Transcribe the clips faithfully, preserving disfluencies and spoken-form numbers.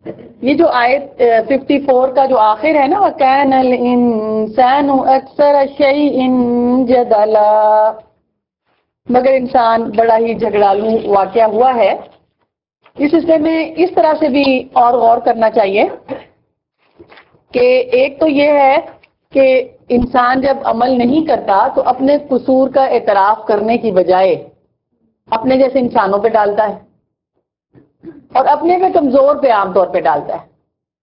یہ جو آیت ففٹی فور کا جو آخر ہے نا وَكَانَ الْإِنسَانُ أَكْثَرَ شَيْءٍ جَدَلًا، مگر انسان بڑا ہی جھگڑالو واقعہ ہوا ہے. اس سلسلے میں اس طرح سے بھی اور غور کرنا چاہیے کہ ایک تو یہ ہے کہ انسان جب عمل نہیں کرتا تو اپنے قصور کا اعتراف کرنے کی بجائے اپنے جیسے انسانوں پہ ڈالتا ہے اور اپنے پہ کمزور پہ عام طور پہ ڈالتا ہے.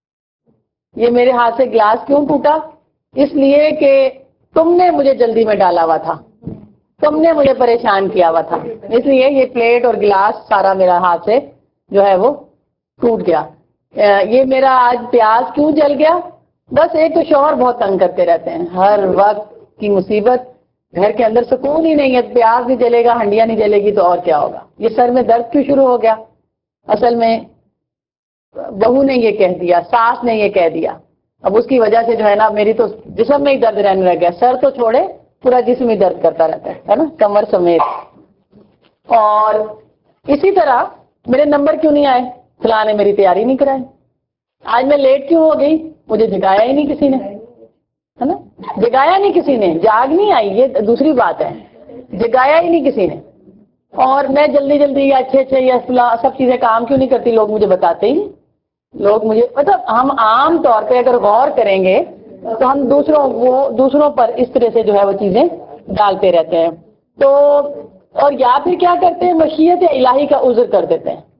یہ میرے ہاتھ سے گلاس کیوں ٹوٹا؟ اس لیے کہ تم نے مجھے جلدی میں ڈالا ہوا تھا، تم نے مجھے پریشان کیا ہوا تھا، اس لیے یہ پلیٹ اور گلاس سارا میرا ہاتھ سے جو ہے وہ ٹوٹ گیا. یہ میرا آج پیاز کیوں جل گیا؟ بس ایک تو شوہر بہت تنگ کرتے رہتے ہیں، ہر وقت کی مصیبت، گھر کے اندر سکون ہی نہیں ہے. پیاز نہیں جلے گا، ہنڈیاں نہیں جلے گی تو اور کیا ہوگا. یہ سر میں درد کیوں شروع ہو گیا؟ اصل میں بہو نے یہ کہہ دیا، ساس نے یہ کہہ دیا. اب اس کی وجہ سے جو ہے نا میری تو جسم میں ہی درد رہنے لگ گیا، سر تو چھوڑے پورا جسم ہی درد کرتا رہتا ہے نا، کمر سمیت. اور اسی طرح میرے نمبر کیوں نہیں آئے؟ فلاں نے میری تیاری نہیں کرائی. آج میں لیٹ کیوں ہو گئی؟ مجھے جگایا ہی نہیں کسی نے، ہے نا، جگایا نہیں کسی نے، جاگ نہیں آئی، یہ دوسری بات ہے، جگایا ہی نہیں کسی نے. اور میں جلدی جلدی یا اچھے اچھے یا سب چیزیں کام کیوں نہیں کرتی، لوگ مجھے بتاتے ہی نہیں. لوگ مجھے مطلب ہم عام طور پہ اگر غور کریں گے تو ہم دوسروں وہ دوسروں پر اس طرح سے جو ہے وہ چیزیں ڈالتے رہتے ہیں. تو اور یا پھر کیا کرتے ہیں، مشیت الہی کا عذر کر دیتے ہیں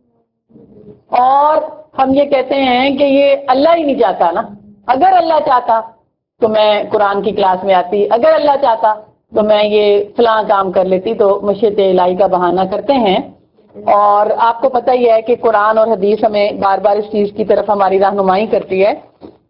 اور ہم یہ کہتے ہیں کہ یہ اللہ ہی نہیں چاہتا نا. اگر اللہ چاہتا تو میں قرآن کی کلاس میں آتی، اگر اللہ چاہتا تو میں یہ فلاں کام کر لیتی. تو مشیت الہی کا بہانہ کرتے ہیں. اور آپ کو پتہ ہی ہے کہ قرآن اور حدیث ہمیں بار بار اس چیز کی طرف ہماری رہنمائی کرتی ہے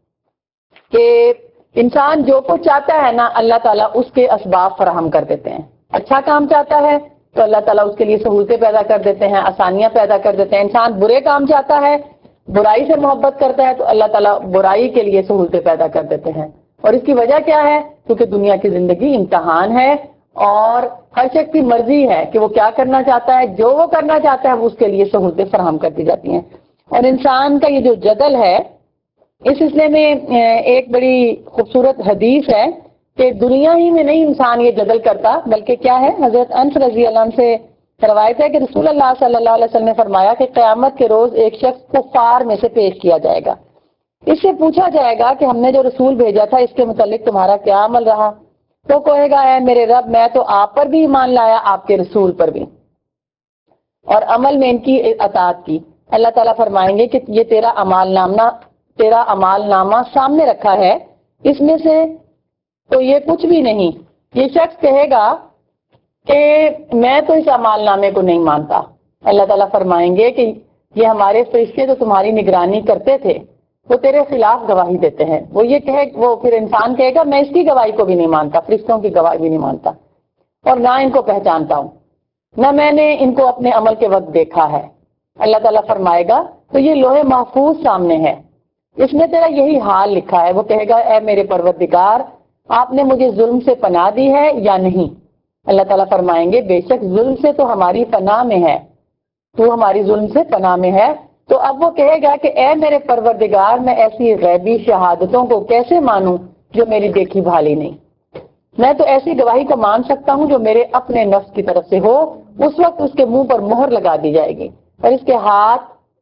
کہ انسان جو کچھ چاہتا ہے نا اللہ تعالیٰ اس کے اسباب فراہم کر دیتے ہیں. اچھا کام چاہتا ہے تو اللہ تعالیٰ اس کے لیے سہولتیں پیدا کر دیتے ہیں، آسانیاں پیدا کر دیتے ہیں. انسان برے کام چاہتا ہے، برائی سے محبت کرتا ہے تو اللہ تعالیٰ برائی کے لیے سہولتیں پیدا کر دیتے ہیں. اور اس کی وجہ کیا ہے؟ کیونکہ دنیا کی زندگی امتحان ہے اور ہر شخص کی مرضی ہے کہ وہ کیا کرنا چاہتا ہے. جو وہ کرنا چاہتا ہے اس کے لیے سہولتیں فراہم کر دی جاتی ہیں. اور انسان کا یہ جو جدل ہے اس سلسلے میں ایک بڑی خوبصورت حدیث ہے کہ دنیا ہی میں نہیں انسان یہ جدل کرتا، بلکہ کیا ہے، حضرت انس رضی اللہ عنہ سے روایت ہے کہ رسول اللہ صلی اللہ علیہ وسلم نے فرمایا کہ قیامت کے روز ایک شخص کفار میں سے پیش کیا جائے گا. اس سے پوچھا جائے گا کہ ہم نے جو رسول بھیجا تھا اس کے متعلق تمہارا کیا عمل رہا؟ تو کہے گا اے میرے رب میں تو آپ پر بھی ایمان لایا، آپ کے رسول پر بھی، اور عمل میں ان کی اطاعت کی. اللہ تعالیٰ فرمائیں گے کہ یہ تیرا اعمال نامہ تیرا اعمال نامہ سامنے رکھا ہے، اس میں سے تو یہ کچھ بھی نہیں. یہ شخص کہے گا کہ میں تو اس اعمال نامے کو نہیں مانتا. اللہ تعالیٰ فرمائیں گے کہ یہ ہمارے فرشتے تو تمہاری نگرانی کرتے تھے، وہ تیرے خلاف گواہی دیتے ہیں. وہ یہ کہے وہ پھر انسان کہے گا میں اس کی گواہی کو بھی نہیں مانتا، فرشتوں کی گواہی بھی نہیں مانتا، اور نہ ان کو پہچانتا ہوں، نہ میں نے ان کو اپنے عمل کے وقت دیکھا ہے. اللہ تعالیٰ فرمائے گا تو یہ لوح محفوظ سامنے ہے، اس میں تیرا یہی حال لکھا ہے. وہ کہے گا اے میرے پروردگار آپ نے مجھے ظلم سے پناہ دی ہے یا نہیں؟ اللہ تعالیٰ فرمائیں گے بے شک ظلم سے تو ہماری پناہ میں ہے، تو ہماری ظلم سے پناہ میں ہے. تو اب وہ کہے گا کہ اے میرے پروردگار میں ایسی غیبی شہادتوں کو کیسے مانوں جو میری دیکھی بھالی نہیں؟ میں تو ایسی گواہی کو مان سکتا ہوں جو میرے اپنے نفس کی طرف سے ہو. اس وقت اس کے منہ پر مہر لگا دی جائے گی اور اس کے ہاتھ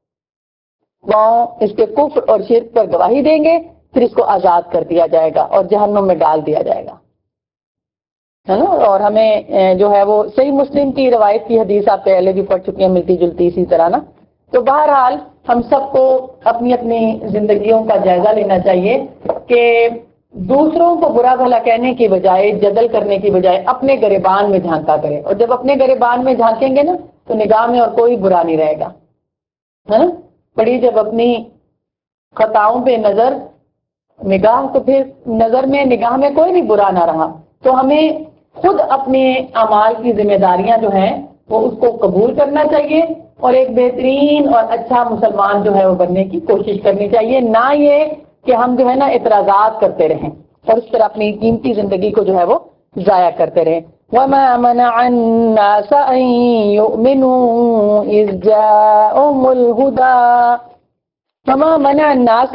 پاؤں اس کے کفر اور شرک پر گواہی دیں گے، پھر اس کو آزاد کر دیا جائے گا اور جہنم میں ڈال دیا جائے گا، ہے نا. اور ہمیں جو ہے وہ صحیح مسلم کی روایت کی حدیث آپ پہلے بھی پڑھ چکے ہیں ملتی جلتی اسی طرح نا. تو بہرحال ہم سب کو اپنی اپنی زندگیوں کا جائزہ لینا چاہیے کہ دوسروں کو برا بھلا کہنے کی بجائے، جدل کرنے کی بجائے اپنے گریبان میں جھانکا کرے. اور جب اپنے گریبان میں جھانکیں گے نا تو نگاہ میں اور کوئی برا نہیں رہے گا، ہے نا. بڑی جب اپنی خطاؤں پہ نظر نگاہ تو پھر نظر میں نگاہ میں کوئی بھی برا نہ رہا. تو ہمیں خود اپنے اعمال کی ذمہ داریاں جو ہیں وہ اس کو قبول کرنا چاہیے اور ایک بہترین اور اچھا مسلمان جو ہے وہ بننے کی کوشش کرنی چاہیے، نہ یہ کہ ہم جو ہے نا اعتراضات کرتے رہیں اور اس طرح اپنی قیمتی زندگی کو جو ہے وہ ضائع کرتے رہیں. وَمَا مَنَعَ النَّاسَ أَن يُؤْمِنُوا إِذْ جَاءَهُمُ الْهُدَىٰ وما منع الناس،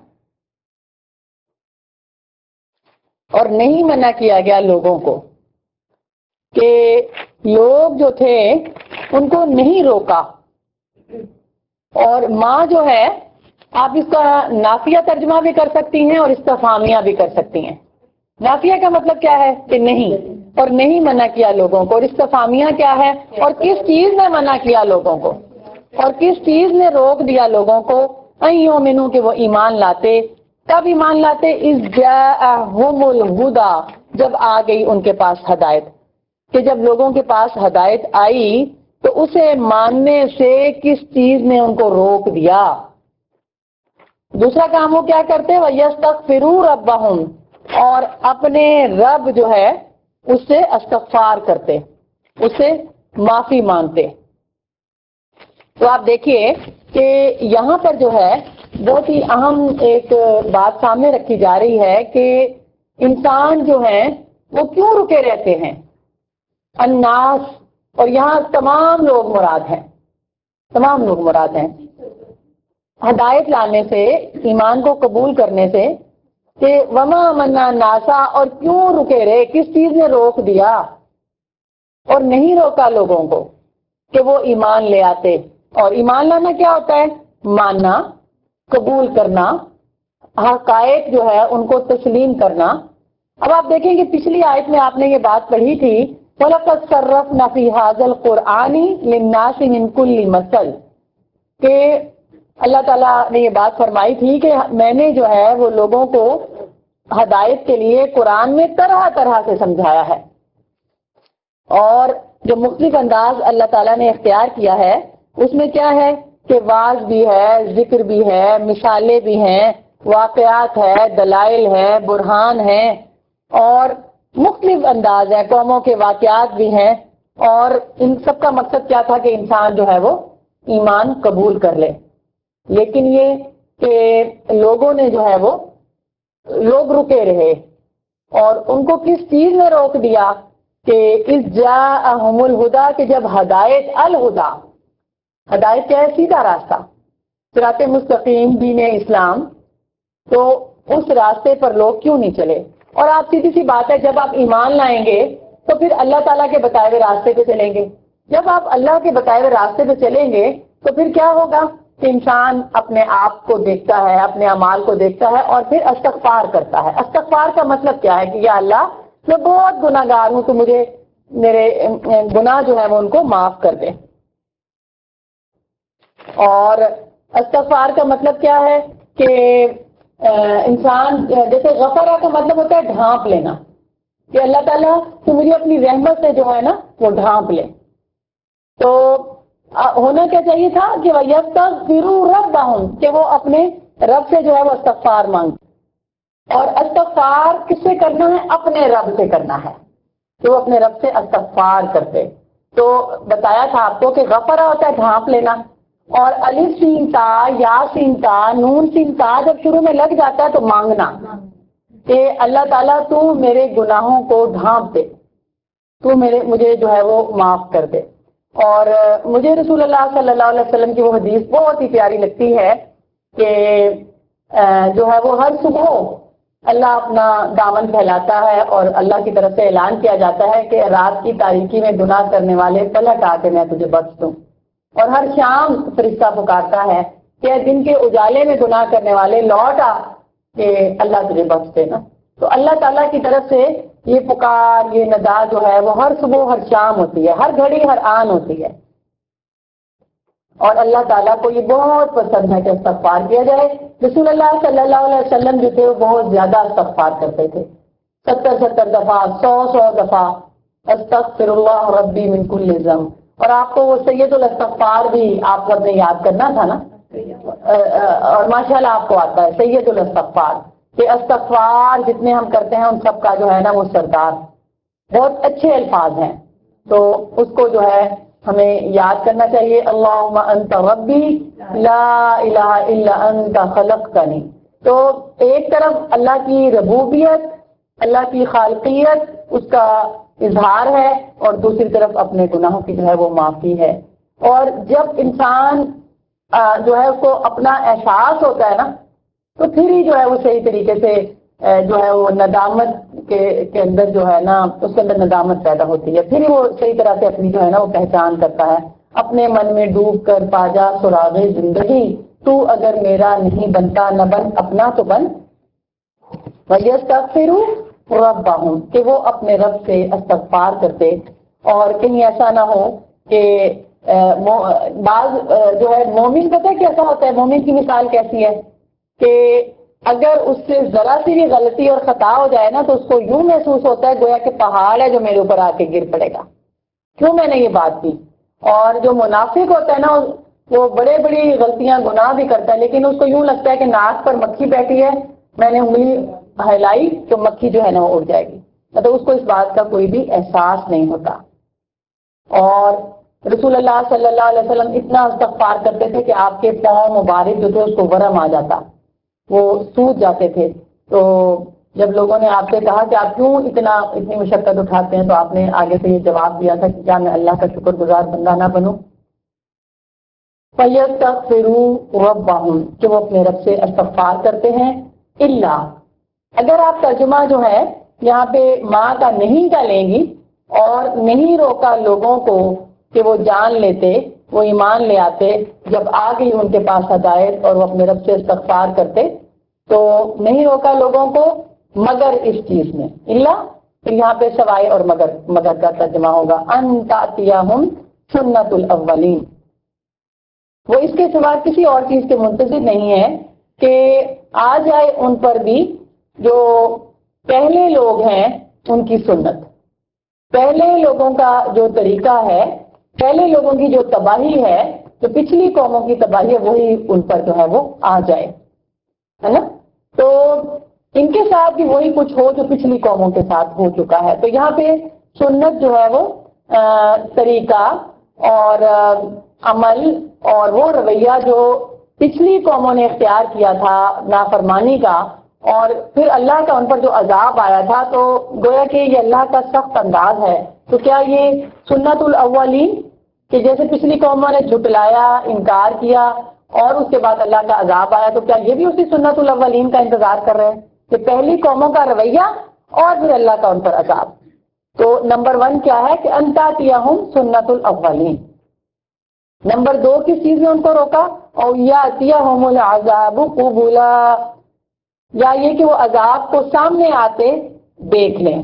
اور نہیں منع کیا گیا لوگوں کو، کہ لوگ جو تھے ان کو نہیں روکا. اور ماں جو ہے آپ اس کا نافیہ ترجمہ بھی کر سکتی ہیں اور استفہامیہ بھی کر سکتی ہیں. نافیہ کا مطلب کیا ہے کہ نہیں، اور نہیں منع کیا لوگوں کو. اور استفہامیہ کیا ہے، اور کس چیز نے منع کیا لوگوں کو، اور کس چیز نے روک دیا لوگوں کو. ان یؤمنوا کہ وہ ایمان لاتے. کب ایمان لاتے؟ اذ جاءہم الہدی، جب آ گئی ان کے پاس ہدایت. کہ جب لوگوں کے پاس ہدایت آئی تو اسے ماننے سے کس چیز نے ان کو روک دیا؟ دوسرا کام وہ کیا کرتے؟ وَيَسْتَغْفِرُوا رَبَّهُمْ، اور اپنے رب جو ہے اس سے استغفار کرتے، اس سے معافی مانگتے. تو آپ دیکھیے کہ یہاں پر جو ہے بہت ہی اہم ایک بات سامنے رکھی جا رہی ہے کہ انسان جو ہیں وہ کیوں رکے رہتے ہیں. الناس، اور یہاں تمام لوگ مراد ہیں، تمام لوگ مراد ہیں. ہدایت لانے سے، ایمان کو قبول کرنے سے، کہ وما منع ناسا، اور کیوں رکے رہے، کس چیز نے روک دیا اور نہیں روکا لوگوں کو کہ وہ ایمان لے آتے. اور ایمان لانا کیا ہوتا ہے؟ ماننا، قبول کرنا، حقائق جو ہے ان کو تسلیم کرنا. اب آپ دیکھیں کہ پچھلی آیت میں آپ نے یہ بات پڑھی تھی، وَلَقَدْ صَرَّفْنَا فِي هَذَا الْقُرْآنِ لِلنَّاسِ مِنْ كُلِّ مَثَلٍ، کہ اللہ تعالیٰ نے یہ بات فرمائی تھی کہ میں نے جو ہے وہ لوگوں کو ہدایت کے لیے قرآن میں طرح طرح سے سمجھایا ہے. اور جو مختلف انداز اللہ تعالیٰ نے اختیار کیا ہے اس میں کیا ہے کہ واعظ بھی ہے، ذکر بھی ہے، مثالیں بھی ہیں، واقعات ہے، دلائل ہے، برہان ہیں، اور مختلف انداز ہیں، قوموں کے واقعات بھی ہیں. اور ان سب کا مقصد کیا تھا کہ انسان جو ہے وہ ایمان قبول کر لے. لیکن یہ کہ لوگوں نے جو ہے وہ لوگ رکے رہے، اور ان کو کس چیز نے روک دیا کہ اذ جاءہم الہدی، کہ جب ہدایت، الہدی ہدایت کیا ہے؟ سیدھا راستہ، صراط مستقیم، دین اسلام. تو اس راستے پر لوگ کیوں نہیں چلے؟ اور آپ سیدھی سی بات ہے، جب آپ ایمان لائیں گے تو پھر اللہ تعالیٰ کے بتائے ہوئے راستے پہ چلیں گے. جب آپ اللہ کے بتائے ہوئے راستے پہ چلیں گے تو پھر کیا ہوگا کہ انسان اپنے آپ کو دیکھتا ہے، اپنے اعمال کو دیکھتا ہے، اور پھر استغفار کرتا ہے. استغفار کا مطلب کیا ہے کہ یا اللہ میں بہت گناہ گار ہوں، تو مجھے میرے گناہ جو ہے وہ ان کو معاف کر دے. اور استغفار کا مطلب کیا ہے کہ انسان، جیسے غفرہ کا مطلب ہوتا ہے ڈھانپ لینا، کہ اللہ تعالیٰ تو مجھے اپنی رحمت سے جو ہے نا وہ ڈھانپ لے. تو ہونا کیا چاہیے تھا کہ وَيَسْتَغْفِرُوا رَبَّهُمْ، کہ وہ اپنے رب سے جو ہے وہ استغفار مانگے. اور استغفار کس سے کرنا ہے؟ اپنے رب سے کرنا ہے، کہ وہ اپنے رب سے استغفار کرتے. تو بتایا تھا آپ کو کہ غفرہ ہوتا ہے ڈھانپ لینا، اور الف سین تا، یا سین تا، نون سین تا جب شروع میں لگ جاتا ہے تو مانگنا کہ اللہ تعالیٰ تو میرے گناہوں کو ڈھانپ دے، تو میرے مجھے جو ہے وہ معاف کر دے. اور مجھے رسول اللہ صلی اللہ علیہ وسلم کی وہ حدیث بہت ہی پیاری لگتی ہے کہ جو ہے وہ ہر صبح اللہ اپنا دامن پھیلاتا ہے اور اللہ کی طرف سے اعلان کیا جاتا ہے کہ رات کی تاریکی میں گناہ کرنے والے پلٹ آ کے میں تجھے بخش دوں. اور ہر شام فرشتہ پکارتا ہے کہ دن کے اجالے میں گناہ کرنے والے لوٹ آ کہ اللہ تجھے بخش دے نا. تو اللہ تعالیٰ کی طرف سے یہ پکار، یہ ندا جو ہے وہ ہر صبح ہر شام ہوتی ہے، ہر گھڑی ہر آن ہوتی ہے. اور اللہ تعالیٰ کو یہ بہت پسند ہے کہ استغفار کیا جائے. رسول اللہ صلی اللہ علیہ وسلم جو تھے وہ بہت زیادہ استغفار کرتے تھے، ستر ستر دفعہ، سو سو دفعہ استغفر اللہ ربی من کل ذنب. اور آپ کو وہ سید الاستغفار بھی آپ سب نے یاد کرنا تھا نا، اور ماشاءاللہ آپ کو آتا ہے سید الاستغفار، کہ استغفار جتنے ہم کرتے ہیں ان سب کا جو ہے نا وہ سردار. بہت اچھے الفاظ ہیں، تو اس کو جو ہے ہمیں یاد کرنا چاہیے. اللہم انت ربی لا الہ الا انت خلقتنی. تو ایک طرف اللہ کی ربوبیت، اللہ کی خالقیت، اس کا اظہار ہے، اور دوسری طرف اپنے گناہوں کی جو ہے وہ معافی ہے. اور جب انسان جو ہے اس کو اپنا احساس ہوتا ہے نا، تو پھر ہی جو ہے وہ صحیح طریقے سے جو ہے وہ ندامت کے کے اندر جو ہے نا اس کے اندر ندامت پیدا ہوتی ہے، پھر ہی وہ صحیح طرح سے اپنی جو ہے نا وہ پہچان کرتا ہے. اپنے من میں ڈوب کر پاجا سراغ زندگی، تو اگر میرا نہیں بنتا نہ بن اپنا تو بن. وَيَسْتَغْفِرُوا رَبَّهُمْ، کہ وہ اپنے رب سے استغفار کرتے. اور کہیں ایسا نہ ہو کہ بعض جو ہے مومن پتہ ہے کیسا ہوتا ہے، مومن کی مثال کیسی ہے کہ اگر اس سے ذرا سی بھی غلطی اور خطا ہو جائے نا تو اس کو یوں محسوس ہوتا ہے گویا کہ پہاڑ ہے جو میرے اوپر آ کے گر پڑے گا، کیوں میں نے یہ بات کی. اور جو منافق ہوتا ہے نا وہ بڑے بڑی غلطیاں گناہ بھی کرتا ہے، لیکن اس کو یوں لگتا ہے کہ ناک پر مکھی بیٹھی ہے، میں نے انگلی ہلائی تو مکھی جو ہے نا وہ اڑ جائے گی، مطلب اس کو اس بات کا کوئی بھی احساس نہیں ہوتا. اور رسول اللہ صلی اللہ علیہ وسلم اتنا استغفار کرتے تھے کہ آپ کے پاؤں مبارک جو تھے اس کو ورم آ جاتا، وہ سوج جاتے تھے. تو جب لوگوں نے آپ سے کہا کہ آپ کیوں اتنا اتنی مشقت اٹھاتے ہیں تو آپ نے آگے سے یہ جواب دیا تھا کہ کیا میں اللہ کا شکر گزار بندہ نہ بنوں. فَيَسْتَغْفِرُوا رَبَّهُمْ، کہ وہ اپنے رب سے استغفار کرتے ہیں. الا، اگر آپ ترجمہ جو ہے یہاں پہ ماں کا نہیں کا لیں گی، اور نہیں روکا لوگوں کو کہ وہ جان لیتے، وہ ایمان لے آتے جب آ گئی ان کے پاس ہدایت اور وہ اپنے رب سے استغفار کرتے، تو نہیں روکا لوگوں کو مگر اس چیز میں. اللہ پھر یہاں پہ سوائے اور مگر مگر کا ترجمہ ہوگا ان تأتیہم سنت الاولین، وہ اس کے سوا کسی اور چیز کے منتظر نہیں ہے کہ آ جائے ان پر بھی جو پہلے لوگ ہیں ان کی سنت، پہلے لوگوں کا جو طریقہ ہے، پہلے لوگوں کی جو تباہی ہے، جو پچھلی قوموں کی تباہی ہے، وہی ان پر جو ہے وہ آ جائے، ہے نا. تو ان کے ساتھ بھی وہی کچھ ہو جو پچھلی قوموں کے ساتھ ہو چکا ہے. تو یہاں پہ سنت جو ہے وہ طریقہ اور عمل اور وہ رویہ جو پچھلی قوموں نے اختیار کیا تھا نافرمانی کا، اور پھر اللہ کا ان پر جو عذاب آیا تھا، تو گویا کہ یہ اللہ کا سخت انداز ہے. تو کیا یہ سنت الاولین کہ جیسے پچھلی قوموں نے جھٹلایا، انکار کیا اور اس کے بعد اللہ کا عذاب آیا، تو کیا یہ بھی اسی سنت الاولین کا انتظار کر رہے ہیں کہ پہلی قوموں کا رویہ اور پھر اللہ کا ان پر عذاب. تو نمبر ون کیا ہے کہ ان تأتیہم سنت الاولین. نمبر دو کس چیز نے ان کو روکا؟ او یاتیہم العذاب قبلا، یا یہ کہ وہ عذاب کو سامنے آتے دیکھ لیں.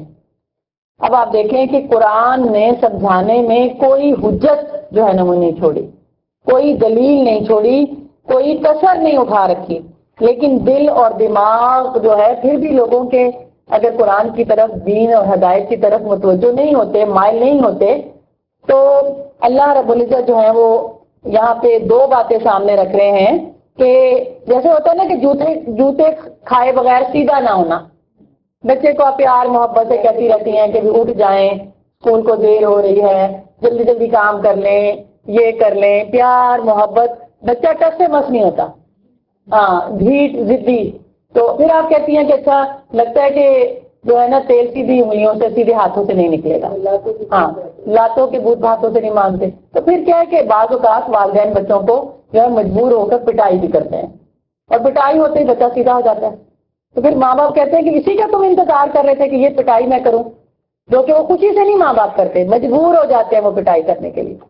اب آپ دیکھیں کہ قرآن نے سمجھانے میں کوئی حجت جو ہے نا وہ نہیں چھوڑی، کوئی دلیل نہیں چھوڑی، کوئی کسر نہیں اٹھا رکھی، لیکن دل اور دماغ جو ہے پھر بھی لوگوں کے اگر قرآن کی طرف، دین اور ہدایت کی طرف متوجہ نہیں ہوتے، مائل نہیں ہوتے، تو اللہ رب العزت جو ہے وہ یہاں پہ دو باتیں سامنے رکھ رہے ہیں کہ جیسے ہوتا ہے نا کہ جوتے جوتے کھائے بغیر سیدھا نہ ہونا. بچے کو آپ پیار محبت سے کہتی رہتی ہیں کہ بھی اٹھ جائیں، اسکول کو دیر ہو رہی ہے، جلدی جلدی کام کر لیں، یہ کر لیں، پیار محبت، بچہ ٹس سے مس نہیں ہوتا، ہاں ڈھیٹ ضدی. تو پھر آپ کہتی ہیں کہ اچھا لگتا ہے کہ جو ہے نا تیل سیدھی انگلیوں سے سیدھے ہاتھوں سے نہیں نکلے گا، ہاں لاتوں کے بوت ہاتھوں سے نہیں مانتے. تو پھر کیا ہے کہ بعض اوقات والدین بچوں کو جو ہے مجبور ہو کر پٹائی بھی کرتے ہیں، اور پٹائی ہوتے ہی بچہ سیدھا ہو جاتا ہے. تو پھر ماں باپ کہتے ہیں کہ اسی کا تم انتظار کر رہے تھے کہ یہ پٹائی میں کروں، جو کہ وہ خوشی سے نہیں ماں باپ کرتے، مجبور ہو جاتے ہیں وہ پٹائی کرنے کے لیے.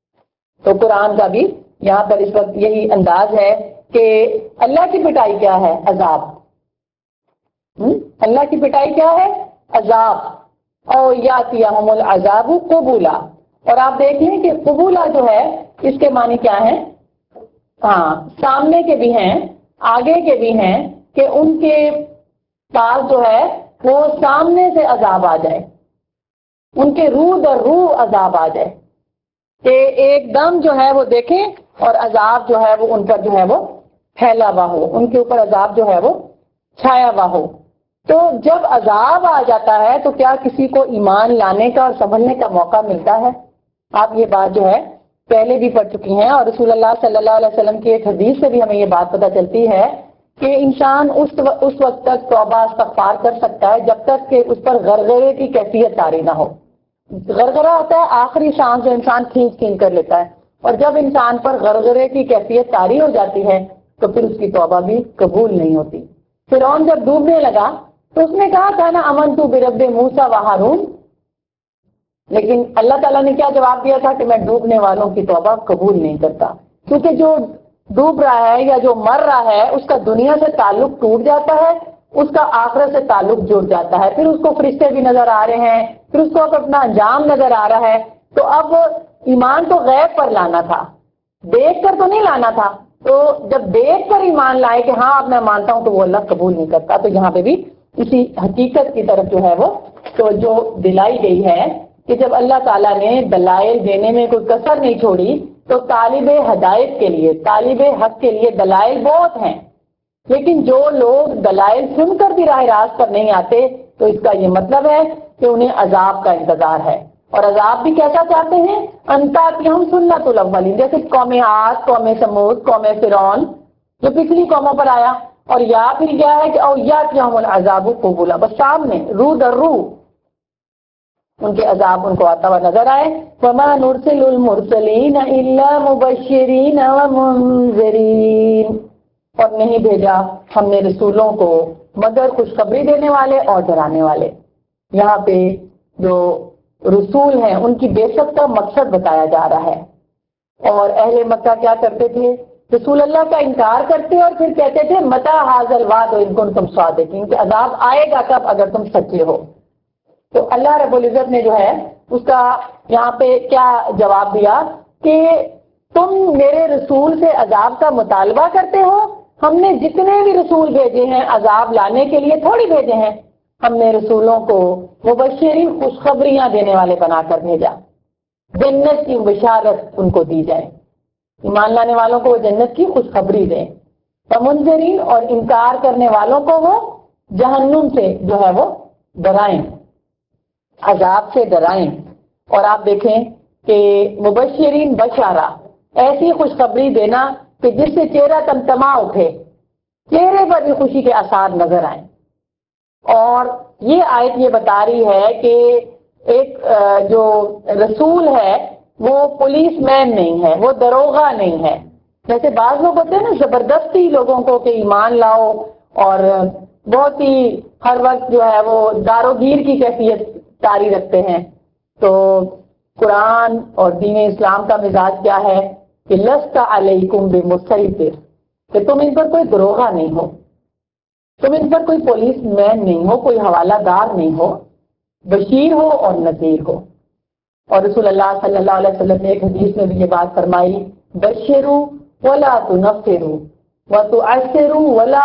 تو قرآن کا بھی یہاں پر اس وقت یہی انداز ہے کہ اللہ کی پٹائی کیا ہے؟ عذاب. اللہ کی پٹائی کیا ہے؟ عذاب. او یاتیہم العذاب قبولا. اور آپ دیکھ لیں کہ قبولا جو ہے اس کے معنی کیا ہے؟ ہاں سامنے کے بھی ہیں، آگے کے بھی ہیں، کہ ان کے پاس جو ہے وہ سامنے سے عذاب آ جائے، ان کے روح در روح عذاب آ جائے، کہ ایک دم جو ہے وہ دیکھیں اور عذاب جو ہے وہ ان پر جو ہے وہ پھیلا ہوا ہو، ان کے اوپر عذاب جو ہے وہ چھایا ہوا ہو. تو جب عذاب آ جاتا ہے تو کیا کسی کو ایمان لانے کا اور سنبھلنے کا موقع ملتا ہے؟ آپ یہ بات جو ہے پہلے بھی پڑھ چکی ہیں، اور رسول اللہ صلی اللہ علیہ وسلم کی ایک حدیث سے بھی ہمیں یہ بات پتہ چلتی ہے کہ انسان اس اس وقت تک توبہ استغفار کر سکتا ہے جب تک کہ اس پر غرغرے کی کیفیت طاری نہ ہو. غرغرہ ہوتا ہے آخری سانس جو انسان کھینچ کھینچ کر لیتا ہے، اور جب انسان پر غرغرے کی کیفیت طاری ہو جاتی ہے تو پھر اس کی توبہ بھی قبول نہیں ہوتی. فرعون جب ڈوبنے لگا تو اس نے کہا تھا نا امن تو برب موسیٰ و ہارون، لیکن اللہ تعالیٰ نے کیا جواب دیا تھا کہ میں ڈوبنے والوں کی توبہ قبول نہیں کرتا، کیونکہ جو ڈوب رہا ہے یا جو مر رہا ہے اس کا دنیا سے تعلق ٹوٹ جاتا ہے، اس کا آخرت سے تعلق جڑ جاتا ہے، پھر اس کو فرشتے بھی نظر آ رہے ہیں، پھر اس کو اپنا انجام نظر آ رہا ہے. تو اب ایمان تو غیب پر لانا تھا، دیکھ کر تو نہیں لانا تھا. تو جب دیکھ کر ایمان لائے کہ ہاں اب میں مانتا ہوں، تو وہ اللہ قبول نہیں کرتا. تو یہاں پہ بھی اسی حقیقت کی طرف جو ہے وہ تو جو دلائی گئی ہے کہ جب اللہ تعالیٰ نے دلائل دینے میں کوئی کسر نہیں چھوڑی تو طالب ہدایت کے لیے، طالب حق کے لیے دلائل بہت ہیں، لیکن جو لوگ دلائل سن کر بھی راہ راست پر نہیں آتے تو اس کا یہ مطلب ہے کہ انہیں عذاب کا انتظار ہے. اور عذاب بھی کیسا چاہتے ہیں؟ انتا کہ ہم سنت الاولین، جیسے قوم عاد، قوم سمود، قوم فرعون جو پچھلی قوموں پر آیا. اور یا پھر کیا ہے کہ او یا ہم العذاب قبولا، بس سامنے رو در رو ان کے عذاب ان کو آتا ہوا نظر آئے. وما نرسل المرسلین الا مبشرین ومنذرین، اور نہیں بھیجا ہم نے رسولوں کو مگر خوشخبری دینے والے اور ڈرانے والے. یہاں پہ جو رسول ہیں ان کی بیست کا مقصد بتایا جا رہا ہے. اور اہل مکہ کیا کرتے تھے؟ رسول اللہ کا انکار کرتے اور پھر کہتے تھے متی ھذا الوعد ان کنتم صادقین، کہ عذاب آئے گا کب اگر تم سچے ہو. تو اللہ رب العزت نے جو ہے اس کا یہاں پہ کیا جواب دیا کہ تم میرے رسول سے عذاب کا مطالبہ کرتے ہو. ہم نے جتنے بھی رسول بھیجے ہیں عذاب لانے کے لیے تھوڑی بھیجے ہیں، ہم نے رسولوں کو مبشرین خوشخبریاں دینے والے بنا کر بھیجا، جنت کی بشارت ان کو دی جائے، ایمان لانے والوں کو وہ جنت کی خوشخبری دیں. منذرین، اور انکار کرنے والوں کو وہ جہنم سے جو ہے وہ ڈرائیں، عذاب سے ڈرائیں. اور آپ دیکھیں کہ مبشرین بشارہ، ایسی خوشخبری دینا کہ جس سے چہرہ تمتما اٹھے، چہرے پر بھی خوشی کے آثار نظر آئیں. اور یہ آیت یہ بتا رہی ہے کہ ایک جو رسول ہے وہ پولیس مین نہیں ہے، وہ دروغہ نہیں ہے. جیسے بعض لوگ ہوتے ہیں نا زبردستی لوگوں کو کہ ایمان لاؤ، اور بہت ہی ہر وقت جو ہے وہ داروگیر کی کیفیت جاری رکھتے ہیں. تو قرآن اور دین اسلام کا مزاج کیا ہے کہ لست علیکم بمسیطر، کہ تم ان پر کوئی دروغہ نہیں ہو، تم ان پر کوئی پولیس مین نہیں ہو، کوئی حوالہ دار نہیں ہو، بشیر ہو اور نذیر ہو. اور رسول اللہ صلی اللہ علیہ وسلم نے ایک حدیث میں بھی یہ بات فرمائی، بشروا ولا تنفروا وتعسروا ولا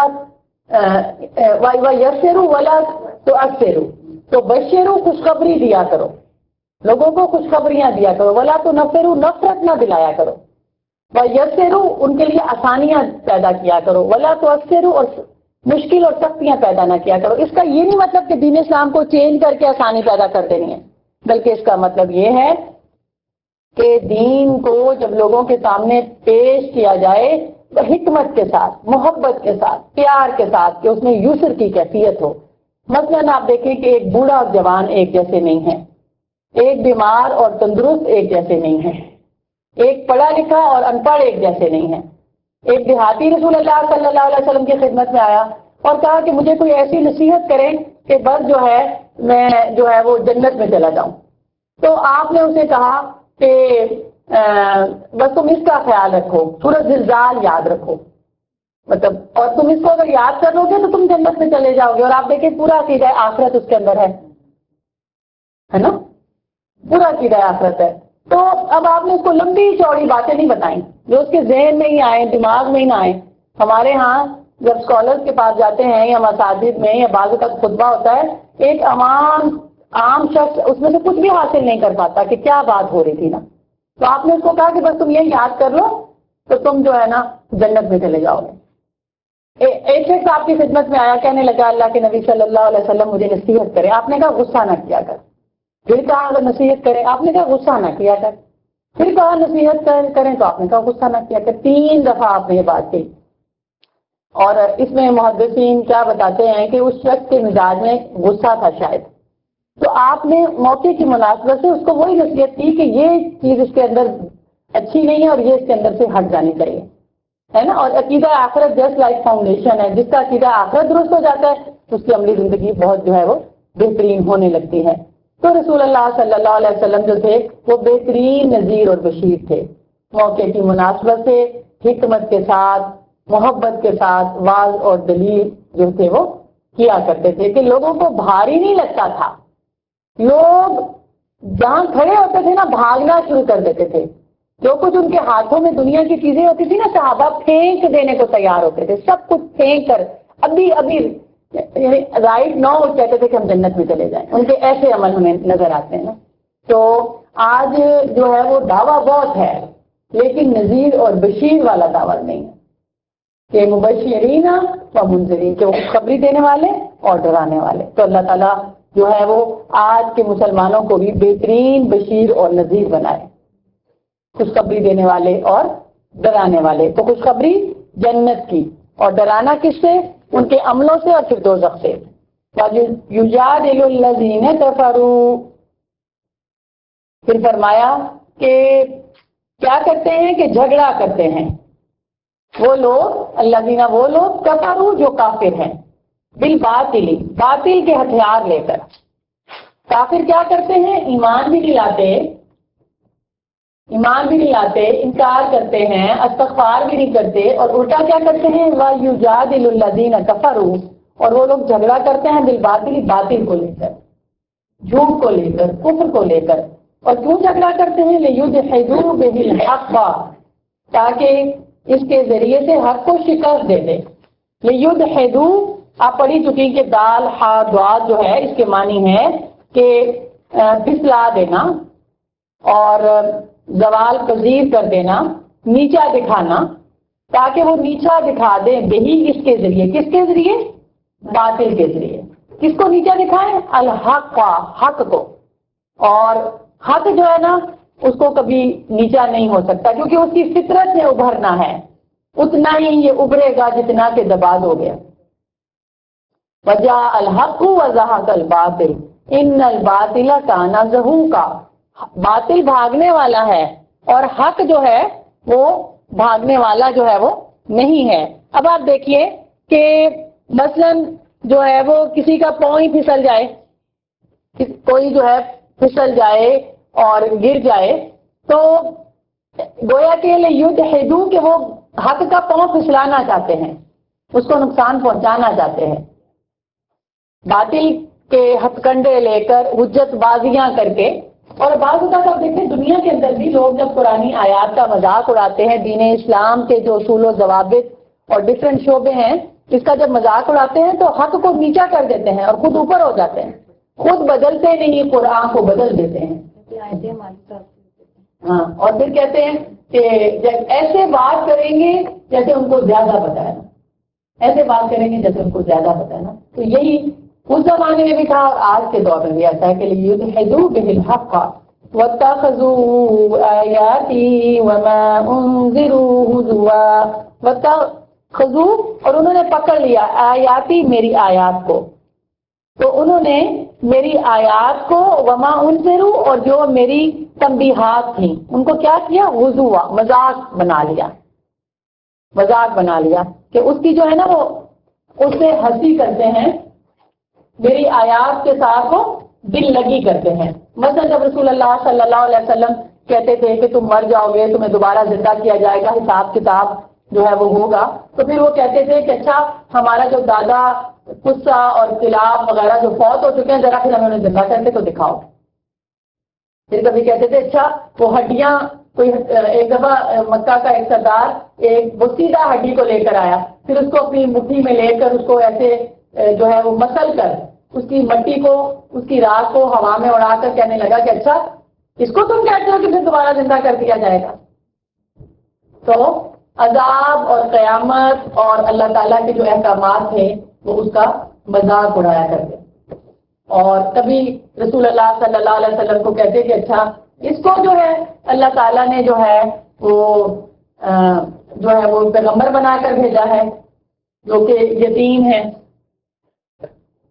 ویسروا ولا تعسروا. تو بشروا، خوشخبری دیا کرو، لوگوں کو خوشخبریاں دیا کرو، ولا تنفروا، نفرت نہ دلایا کرو، ویسروا، ان کے لیے آسانیاں پیدا کیا کرو، ولا تعسروا، اور مشکل اور سختیاں پیدا نہ کیا کرو. اس کا یہ نہیں مطلب کہ دین اسلام کو چینج کر کے آسانی پیدا کر دینی ہے، بلکہ اس کا مطلب یہ ہے کہ دین کو جب لوگوں کے سامنے پیش کیا جائے تو حکمت کے ساتھ، محبت کے ساتھ، پیار کے ساتھ، کہ اس میں یسر کی کیفیت ہو. مثلاً آپ دیکھیں کہ ایک بوڑھا اور جوان ایک جیسے نہیں ہیں، ایک بیمار اور تندرست ایک جیسے نہیں ہیں، ایک پڑھا لکھا اور ان پڑھ ایک جیسے نہیں ہیں. ایک دیہاتی رسول اللہ صلی اللہ علیہ وسلم کی خدمت میں آیا اور کہا کہ مجھے کوئی ایسی نصیحت کریں کہ بس جو ہے میں جو ہے وہ جنت میں چلا جاؤں. تو آپ نے اسے کہا کہ بس تم اس کا خیال رکھو، سورۃ زلزال یاد رکھو، مطلب اور تم اس کو اگر یاد کر لو گے تو تم جنت میں چلے جاؤ گے. اور آپ دیکھیں پورا عقیدہ آخرت اس کے اندر ہے ہے نا، پورا عقیدہ آخرت ہے. تو اب آپ نے اس کو لمبی چوڑی باتیں نہیں بتائیں جو اس کے ذہن میں ہی آئے، دماغ میں ہی نہ آئے. ہمارے ہاں جب اسکالرس کے پاس جاتے ہیں یا مساجد میں یا بعض کا خطبہ ہوتا ہے، ایک عوام عام شخص اس میں سے کچھ بھی حاصل نہیں کر پاتا کہ کیا بات ہو رہی تھی نا. تو آپ نے اس کو کہا کہ بس تم یہ یاد کر لو تو تم جو ہے نا جنت میں چلے جاؤ گے. ایک شخص آپ کی خدمت میں آیا، کہنے لگا اللہ کے نبی صلی اللہ علیہ وسلم مجھے نصیحت کرے. آپ نے کہا غصہ نہ کیا کر. پھر کہا اگر نصیحت کرے، آپ نے کہا غصہ نہ کیا کر. پھر کہا نصیحت کریں تو آپ نے کہا غصہ نہ کیا کر. تین دفعہ آپ نے یہ بات کہی. اور اس میں محدثین کیا بتاتے ہیں کہ اس شخص کے مزاج میں غصہ تھا شاید، تو آپ نے موقع کی مناسبت سے اس کو وہی نصیحت کی کہ یہ چیز اس کے اندر اچھی نہیں ہے اور یہ اس کے اندر سے ہٹ جانی چاہیے، ہے نا. اور عقیدہ آخرت جسٹ لائک فاؤنڈیشن ہے، جس کا عقیدہ آخرت درست ہو جاتا ہے اس کی عملی زندگی بہت جو ہے وہ بہترین ہونے لگتی ہے. تو رسول اللہ صلی اللہ علیہ وسلم جو تھے وہ بہترین نذیر اور بشیر تھے. موقع کی مناسبت سے حکمت کے ساتھ، محبت کے ساتھ واز اور دلیل جو تھے وہ کیا کرتے تھے کہ لوگوں کو بھاری نہیں لگتا تھا. لوگ جہاں کھڑے ہوتے تھے نا بھاگنا شروع کر دیتے تھے. جو کچھ ان کے ہاتھوں میں دنیا کی چیزیں ہوتی تھی نا صحابہ پھینک دینے کو تیار ہوتے تھے، سب کچھ پھینک کر ابھی ابھی رائٹ نو کہتے تھے کہ ہم جنت میں چلے جائیں. ان کے ایسے عمل ہمیں نظر آتے ہیں نا. تو آج جو ہے وہ دعویٰ بہت ہے لیکن نذیر اور بشیر والا دعویٰ نہیں ہے کہ مبشرین و منذرین، کہ وہ خوشخبری دینے والے اور ڈرانے والے. تو اللہ تعالیٰ جو ہے وہ آج کے مسلمانوں کو بھی بہترین بشیر اور نذیر بنائے، خوشخبری دینے والے اور ڈرانے والے. تو خوشخبری جنت کی اور ڈرانا کس سے؟ ان کے عملوں سے اور پھر دوزخ سے. یجادل الذین کفروا، پھر فرمایا کہ کیا کرتے ہیں کہ جھگڑا کرتے ہیں وہ لوگ، الذین وہ لوگ کفروا جو کافر ہیں، بالباطل باطل کے ہتھیار لے کر. کافر کیا کرتے ہیں؟ ایمان بھی نہیں لاتے، ایمان بھی نہیں لاتے، انکار کرتے ہیں، استغفار بھی نہیں کرتے، اور الٹا کیا کرتے ہیں؟ وَيُجَادِلُ الَّذِينَ كَفَرُوا، اور وہ لوگ جھگڑا کرتے ہیں بالباطل باطل کو لے کر، جھوٹ کو لے کر، کفر کو لے کر. اور کیوں جھگڑا کرتے ہیں؟ لِيُدْحِضُوا بِهِ الْحَقَّ، تاکہ اس کے ذریعے سے حق کو شکست دے دے. لِيُدْحِضُوا آپ پڑھی چکی کہ دال ہا دعات جو ہے اس کے معنی ہے کہ پھسلا دینا اور زوال پذیر کر دینا، نیچا دکھانا، تاکہ وہ نیچا دکھا دیں بہی اس کے ذریعے. کس کے ذریعے؟ باطل کے ذریعے. کس کو نیچا دکھائیں؟ الحق، حق کو. اور حق جو ہے نا اس کو کبھی نیچا نہیں ہو سکتا کیونکہ اس کی فطرت سے ابھرنا ہے، اتنا ہی یہ ابھرے گا جتنا کہ دبا دو گے. وَجَاءَ الْحَقُّ وَزَهَقَ الْبَاطِلُ إِنَّ الْبَاطِلَ كَانَ زَهُوقًا، باطل بھاگنے والا ہے اور حق جو ہے وہ بھاگنے والا جو ہے وہ نہیں ہے. اب آپ دیکھیے کہ مثلا جو ہے وہ کسی کا پاؤں ہی پھسل جائے، کوئی جو ہے پھسل جائے اور گر جائے تو گویا کہ لیدحضوا کہ وہ حق کا پاؤں پھسلانا چاہتے ہیں، اس کو نقصان پہنچانا چاہتے ہیں. باطل کے ہتھ کنڈے لے کر حجت بازیاں کر کے. اور بعض اوقات آپ دیکھیں دنیا کے اندر بھی لوگ جب قرآنی آیات کا مذاق اڑاتے ہیں، دین اسلام کے جو اصول و ضوابط اور ڈفرینٹ شعبے ہیں اس کا جب مذاق اڑاتے ہیں تو حق کو نیچا کر دیتے ہیں اور خود اوپر ہو جاتے ہیں، خود بدلتے نہیں قرآن کو بدل دیتے ہیں. ہاں، اور پھر کہتے ہیں کہ جب ایسے بات کریں گے جیسے ان کو زیادہ پتا ہے نا، ایسے بات کریں گے جیسے ان کو زیادہ پتا ہے نا. تو یہی اس زمانے میں بھی تھا اور آج کے دور میں بھی ایسا ہے کہ لیدحضوا بہ الحق واتخذوا آیاتی وما انذروا ہزوا. واتخذوا اور انہوں نے پکڑ لیا آیاتی میری آیات کو، تو انہوں نے میری آیات کو وما انذروا اور جو میری تنبیہات تھیں ان کو کیا کیا؟ ہزوا، مذاق بنا لیا، مذاق بنا لیا کہ اس کی جو ہے نا وہ اس سے ہنسی کرتے ہیں، میری آیات کے ساتھ وہ دل لگی کرتے ہیں. مثلا جب رسول اللہ صلی اللہ علیہ وسلم کہتے تھے کہ تم مر جاؤ گے، تمہیں دوبارہ زندہ کیا جائے گا، حساب کتاب جو ہے وہ ہوگا، تو پھر وہ کہتے تھے کہ اچھا ہمارا جو دادا قصہ اور کلاب وغیرہ جو فوت ہو چکے ہیں ذرا پھر ہمیں انہیں زندہ کرتے تو دکھاؤ. پھر کبھی کہتے تھے اچھا وہ ہڈیاں، کوئی ایک دفعہ مکہ کا ایک سردار ایک وہ سیدھا ہڈی کو لے کر آیا، پھر اس کو اپنی مٹھی میں لے کر اس کو ایسے جو ہے وہ مسل کر اس کی مٹی کو، اس کی راکھ کو ہوا میں اڑا کر کہنے لگا کہ اچھا اس کو تم کہتے ہو کہ پھر دوبارہ زندہ کر دیا جائے گا. تو عذاب اور قیامت اور اللہ تعالیٰ کے جو احکامات تھے وہ اس کا مذاق اڑایا کرتے. اور کبھی رسول اللہ صلی اللہ علیہ وسلم کو کہتے کہ اچھا اس کو جو ہے اللہ تعالیٰ نے جو ہے وہ جو ہے وہ پیغمبر بنا کر بھیجا ہے جو کہ یتیم ہے.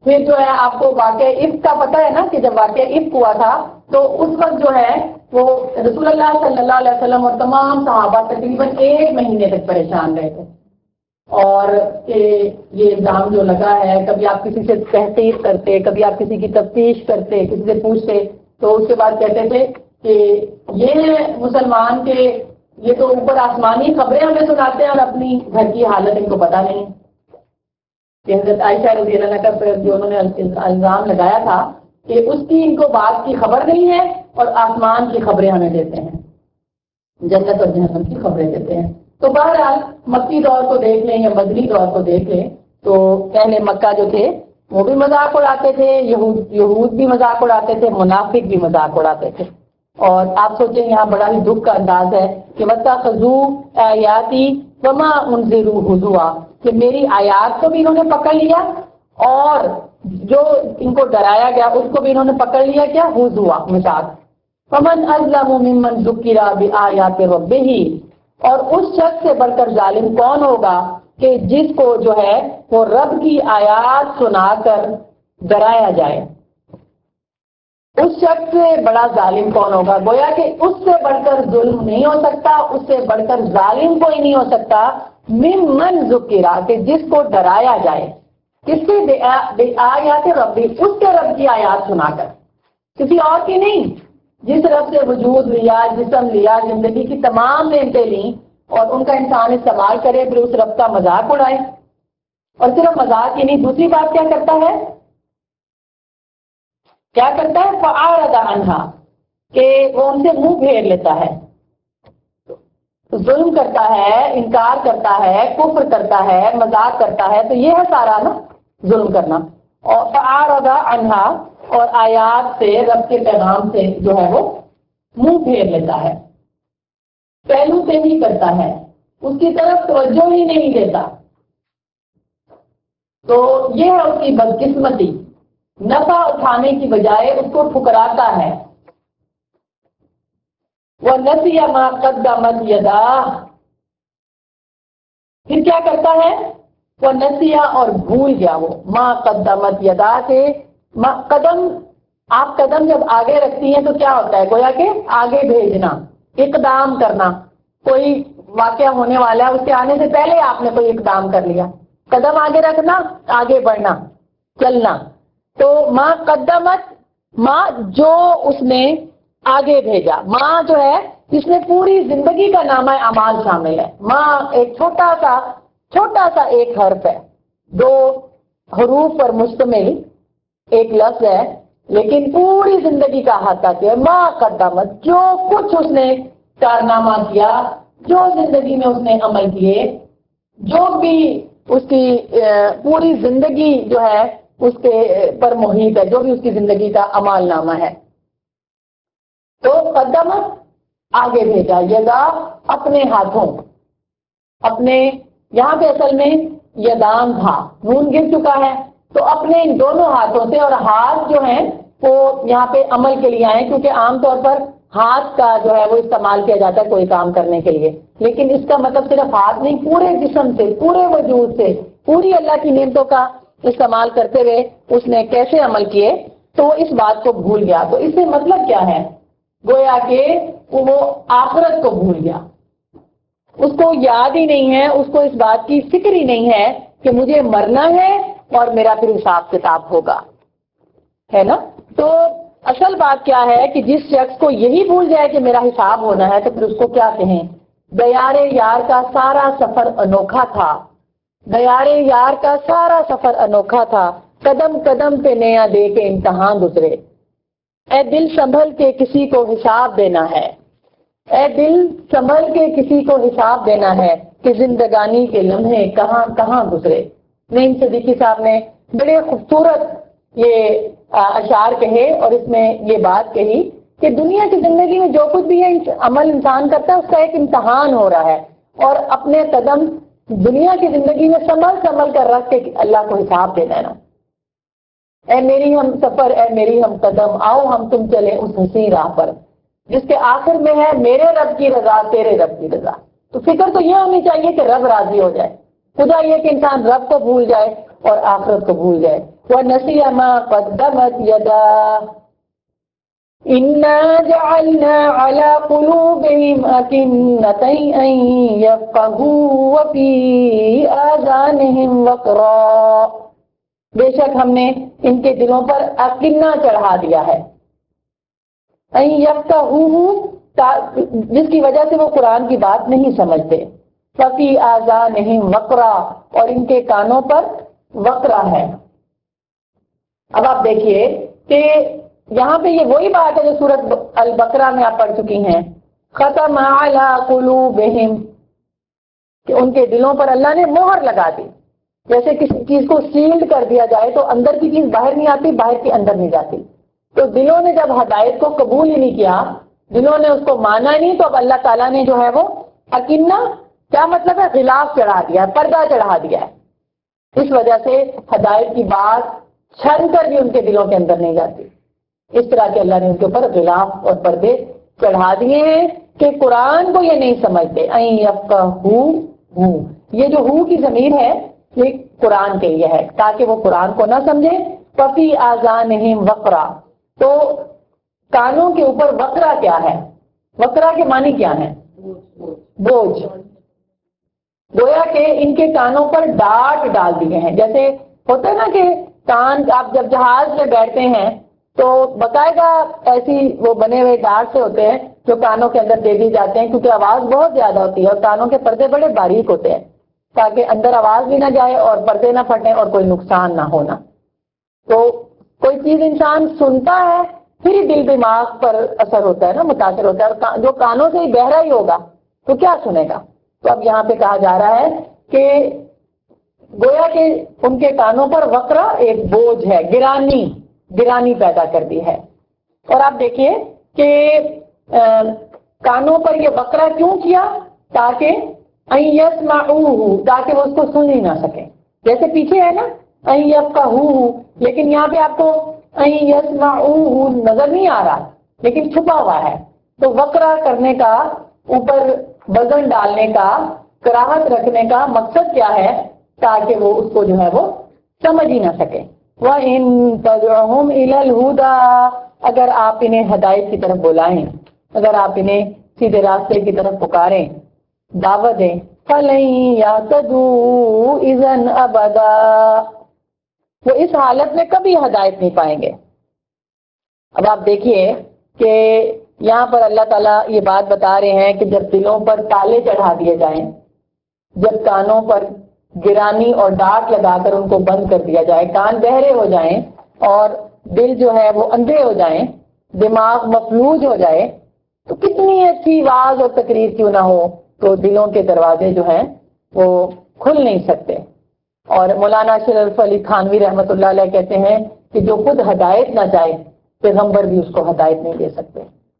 پھر جو ہے آپ کو واقعہ افک کا پتہ ہے نا کہ جب واقعہ افک ہوا تھا تو اس وقت جو ہے وہ رسول اللہ صلی اللہ علیہ وسلم اور تمام صحابہ تقریباً ایک مہینے تک پریشان رہے تھے، اور کہ یہ الزام جو لگا ہے، کبھی آپ کسی سے تحقیق کرتے، کبھی آپ کسی کی تفتیش کرتے، کسی سے پوچھتے، تو اس کے بعد کہتے تھے کہ یہ مسلمان کے یہ تو اوپر آسمانی خبریں ہمیں سناتے ہیں اور اپنی گھر کی حالت ان کو پتہ نہیں. کہ حضرت عائشہ رضی اللہ عنہا پر جو انہوں نے الزام لگایا تھا کہ اس کی ان کو بات کی خبر نہیں ہے اور آسمان کی خبریں ہمیں دیتے ہیں، جنت اور جہنم کی خبریں دیتے ہیں. تو بہرحال مکی دور کو دیکھ لیں یا مدنی دور کو دیکھ لیں تو اہل مکہ جو تھے وہ بھی مذاق اڑاتے تھے، یہود یہود بھی مذاق اڑاتے تھے، منافق بھی مذاق اڑاتے تھے. اور آپ سوچیں یہاں بڑا ہی دکھ کا انداز ہے کہ وَاتَّخَذُوا آیاتی وَمَا أُنذِرُوا هُزُوًا، کہ میری آیات کو بھی انہوں نے پکڑ لیا اور جو ان کو ڈرایا گیا اس کو بھی انہوں نے پکڑ لیا، کیا ہوا مذاق. فَمَنْ أَظْلَمُ مِمَّنْ ذُكِّرَ بِآيَاتِ رَبِّهِ، اور اس شخص سے بڑھ کر ظالم کون ہوگا کہ جس کو جو ہے وہ رب کی آیات سنا کر ڈرایا جائے. اس شخص سے بڑا ظالم کون ہوگا؟ گویا کہ اس سے بڑھ کر ظلم نہیں ہو سکتا، اس سے بڑھ کر ظالم کوئی نہیں ہو سکتا. ممن ذکرہ، کہ جس کو ڈرایا جائے، کس سے؟ آیات ربی، اس کے رب کی آیات سنا کر، کسی اور کی نہیں. جس رب سے وجود لیا، جسم لیا، زندگی کی تمام نعمتیں لیں اور ان کا انسان استعمال کرے، پھر اس رب کا مذاق اڑائے. اور صرف مذاق ہی نہیں، دوسری بات کیا کرتا ہے کیا کرتا ہے فَأَعْرَضَ عَنْهَا، کہ وہ ان سے منہ پھیر لیتا ہے، ظلم کرتا ہے، انکار کرتا ہے، کفر کرتا ہے، مذاق کرتا ہے. تو یہ ہے سارا نا ظلم کرنا. اور فَأَعْرَضَ عَنْهَا، اور آیات سے، رب کے پیغام سے جو ہے وہ منہ پھیر لیتا ہے، پہلو سے ہی کرتا ہے، اس کی طرف توجہ ہی نہیں دیتا. تو یہ ہے اس کی بدقسمتی، نفع اٹھانے کی بجائے اس کو ٹھکراتا ہے. وَنَسِيَ مَا قَدَّمَتْ يَدَاهُ، پھر کیا کرتا ہے؟ وَنَسِيَ، اور بھول گیا وہ، مَا قَدَّمَتْ يَدَاهُ، سے قدم، آپ قدم جب آگے رکھتی ہیں تو کیا ہوتا ہے؟ گویا کہ آگے بھیجنا، اقدام کرنا. کوئی واقعہ ہونے والا ہے، اس کے آنے سے پہلے آپ نے کوئی اقدام کر لیا، قدم آگے رکھنا، آگے بڑھنا، چلنا. تو ماں قدمت، ماں جو اس نے آگے بھیجا، ماں جو ہے جس میں پوری زندگی کا نامہ اعمال شامل ہے. ماں ایک چھوٹا سا چھوٹا سا ایک حرف ہے، دو حروف پر مشتمل ایک لفظ ہے، لیکن پوری زندگی کا احاطہ کیا. ماں قدمت، جو کچھ اس نے کارنامہ کیا، جو زندگی میں اس نے عمل کیے، جو بھی اس کی پوری زندگی جو ہے اس کے پر محیط ہے، جو بھی اس کی زندگی کا اعمال نامہ ہے. تو قدمت آگے بھیجا، یدا اپنے ہاتھوں، اپنے، یہاں پہ اصل میں یدان تھا، نون گر چکا ہے، تو اپنے ان دونوں ہاتھوں سے. اور ہاتھ جو ہیں وہ یہاں پہ عمل کے لیے آئے، کیونکہ عام طور پر ہاتھ کا جو ہے وہ استعمال کیا جاتا ہے کوئی کام کرنے کے لیے، لیکن اس کا مطلب صرف ہاتھ نہیں، پورے جسم سے، پورے وجود سے، پوری اللہ کی نعمتوں کا استعمال کرتے ہوئے اس نے کیسے عمل کیے، تو اس بات کو بھول گیا. تو اس سے مطلب کیا ہے؟ گویا کہ وہ آخرت کو بھول گیا، اس کو یاد ہی نہیں ہے، اس کو اس بات کی فکر ہی نہیں ہے کہ مجھے مرنا ہے اور میرا پھر حساب کتاب ہوگا، ہے نا. تو اصل بات کیا ہے کہ جس شخص کو یہی بھول جائے کہ میرا حساب ہونا ہے، تو پھر اس کو کیا کہیں؟ دیار یار کا سارا سفر انوکھا تھا، دیار یار کا سارا سفر انوکھا تھا، قدم قدم پہ نیا دے کے امتحان گزرے. اے دل سنبھل کے کسی کو حساب دینا ہے، اے دل سنبھل کے کسی کو حساب دینا ہے، کہ زندگانی کے لمحے کہاں کہاں گزرے. نعیم صدیقی صاحب نے بڑے خوبصورت یہ اشعار کہے اور اس میں یہ بات کہی کہ دنیا کی زندگی میں جو کچھ بھی ہے عمل انسان کرتا ہے اس کا ایک امتحان ہو رہا ہے، اور اپنے قدم دنیا کی زندگی میں سنبھل سنبھل کر رکھ کے اللہ کو حساب دے دینا. اے میری ہم سفر، اے میری ہم قدم، آؤ ہم تم چلے اس حسین راہ پر، جس کے آخر میں ہے میرے رب کی رضا، تیرے رب کی رضا. تو فکر تو یہ ہونی چاہیے کہ رب راضی ہو جائے. خدا یہ کہ انسان رب کو بھول جائے اور آخرت کو بھول جائے. وَنَسِيَ مَا قَدَّمَتْ يَدَاهُ إِنَّا جَعَلْنَا عَلَى قُلُوبِهِمْ أَكِنَّةً أَن يَفْقَهُوهُ وَفِي آذَانِهِمْ وَقْرًا، بے شک ہم نے ان کے دلوں پر اکنہ چڑھا دیا ہے، أَن يَفْقَهُوهُ جس کی وجہ سے وہ قرآن کی بات نہیں سمجھتے، وَفِي آذَانِهِمْ وَقْرًا اور ان کے کانوں پر وقرا ہے۔ اب آپ دیکھیے کہ یہاں پہ یہ وہی بات ہے جو سورۃ البقرہ میں آپ پڑھ چکی ہیں، ختم علی قلوبہم، کہ ان کے دلوں پر اللہ نے مہر لگا دی، جیسے کسی چیز کو سیلڈ کر دیا جائے تو اندر کی چیز باہر نہیں آتی، باہر کی اندر نہیں جاتی۔ تو دلوں نے جب ہدایت کو قبول ہی نہیں کیا، دلوں نے اس کو مانا نہیں، تو اب اللہ تعالیٰ نے جو ہے وہ اکنہ، کیا مطلب ہے، غلاف چڑھا دیا ہے، پردہ چڑھا دیا ہے، اس وجہ سے ہدایت کی بات چھن کر بھی ان کے دلوں کے اندر نہیں جاتی۔ اس طرح کے اللہ نے ان کے اوپر غلاف اور پردے چڑھا دیے ہیں کہ قرآن کو یہ نہیں سمجھتے۔ این یفقہو، یہ جو ہو کی ضمیر ہے یہ قرآن کے لیے ہے تاکہ وہ قرآن کو نہ سمجھے۔ ففی آذانہم وقرا، تو کانوں کے اوپر وقرا کیا ہے؟ وقرا کے معنی کیا ہے؟ بوجھ۔ گویا کہ ان کے کانوں پر ڈانٹ ڈال دیے ہیں، جیسے ہوتا ہے نا کہ کان، آپ جب جہاز میں بیٹھتے ہیں تو باقاعدہ ایسی وہ بنے ہوئے ڈانٹ سے ہوتے ہیں جو کانوں کے اندر دے دی جاتے ہیں، کیونکہ آواز بہت زیادہ ہوتی ہے اور کانوں کے پردے بڑے باریک ہوتے ہیں تاکہ اندر آواز بھی نہ جائے اور پردے نہ پھٹیں اور کوئی نقصان نہ ہونا۔ تو کوئی چیز انسان سنتا ہے پھر ہی دل دماغ پر اثر ہوتا ہے نا، متاثر ہوتا ہے، اور جو کانوں سے ہی بہرا ہی ہوگا تو کیا سنے گا؟ تو اب یہاں پہ کہا جا رہا ہے کہ گویا کہ ان کے کانوں پر وقرا ایک بوجھ ہے، گرانی گرانی پیدا کر دی ہے۔ اور آپ دیکھیے کہ کانوں پر یہ وقرا کیوں کیا؟ تاکہ ان یسمعوہ، تاکہ وہ اس کو سن ہی نہ سکیں، جیسے پیچھے ہے نا ان یفقہوہ، لیکن یہاں پہ آپ کو ان یسمعوہ نظر نہیں آ رہا لیکن چھپا ہوا ہے۔ تو وقرا کرنے کا، اوپر وزن ڈالنے کا، کراہت رکھنے کا مقصد کیا ہے؟ تاکہ وہ اس کو جو ہے وہ سمجھ ہی نہ سکے۔ وَإِن تَدْعُهُمْ إِلَى الْهُدَى، اگر آپ انہیں ہدایت کی طرف بلائیں، اگر آپ انہیں سیدھے راستے کی طرف پکاریں، دعوت دیں، فَلَن يَهْتَدُوا إِذًا أَبَدًا، وہ اس حالت میں کبھی ہدایت نہیں پائیں گے۔ اب آپ دیکھیے کہ یہاں پر اللہ تعالیٰ یہ بات بتا رہے ہیں کہ جب دلوں پر تالے چڑھا دیے جائیں، جب کانوں پر گرانی اور ڈانٹ لگا کر ان کو بند کر دیا جائے، کان بہرے ہو جائیں اور دل جو ہے وہ اندھے ہو جائیں، دماغ مفلوج ہو جائے، تو کتنی اچھی واعظ اور تقریر کیوں نہ ہو تو دلوں کے دروازے جو ہیں وہ کھل نہیں سکتے۔ اور مولانا اشرف علی تھانوی رحمۃ اللہ علیہ کہتے ہیں کہ جو خود ہدایت نہ چاہے پیغمبر بھی اس کو ہدایت نہیں دے سکتے۔